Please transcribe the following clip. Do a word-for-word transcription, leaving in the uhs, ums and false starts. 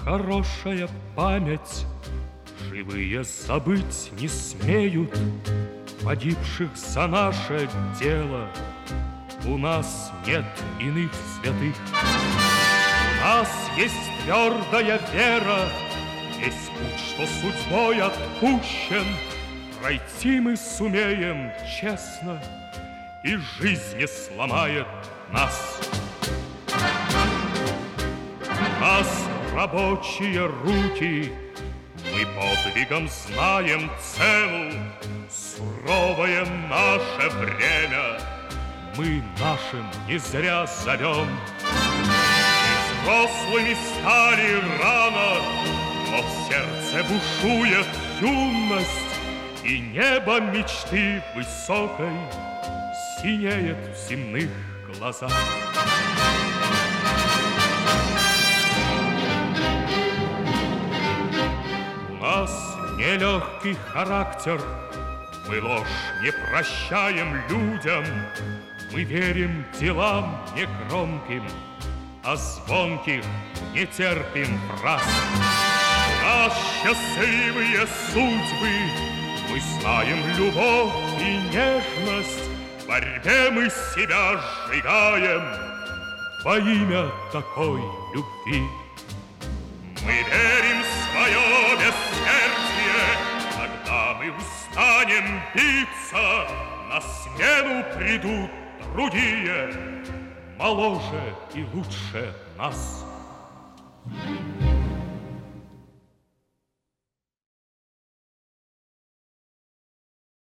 хорошая память, живые забыть не смеют погибших за наше дело. У нас нет иных святых. У нас есть твердая вера, весь путь, что судьбой отпущен, пройти мы сумеем честно, и жизнь не сломает нас. У нас рабочие руки, мы подвигом знаем цену, суровое наше время мы нашим не зря зовем. Мы взрослыми стали рано, но в сердце бушует юность, и небо мечты высокой синеет в земных глазах. У нас нелегкий характер, мы ложь не прощаем людям, мы верим делам негромким, а звонких не терпим фраз. У нас счастливые судьбы, мы знаем любовь и нежность, в борьбе мы себя сжигаем во имя такой любви. Мы верим в свое бессмертие, когда мы устанем биться, на смену придут другие, моложе и лучше нас.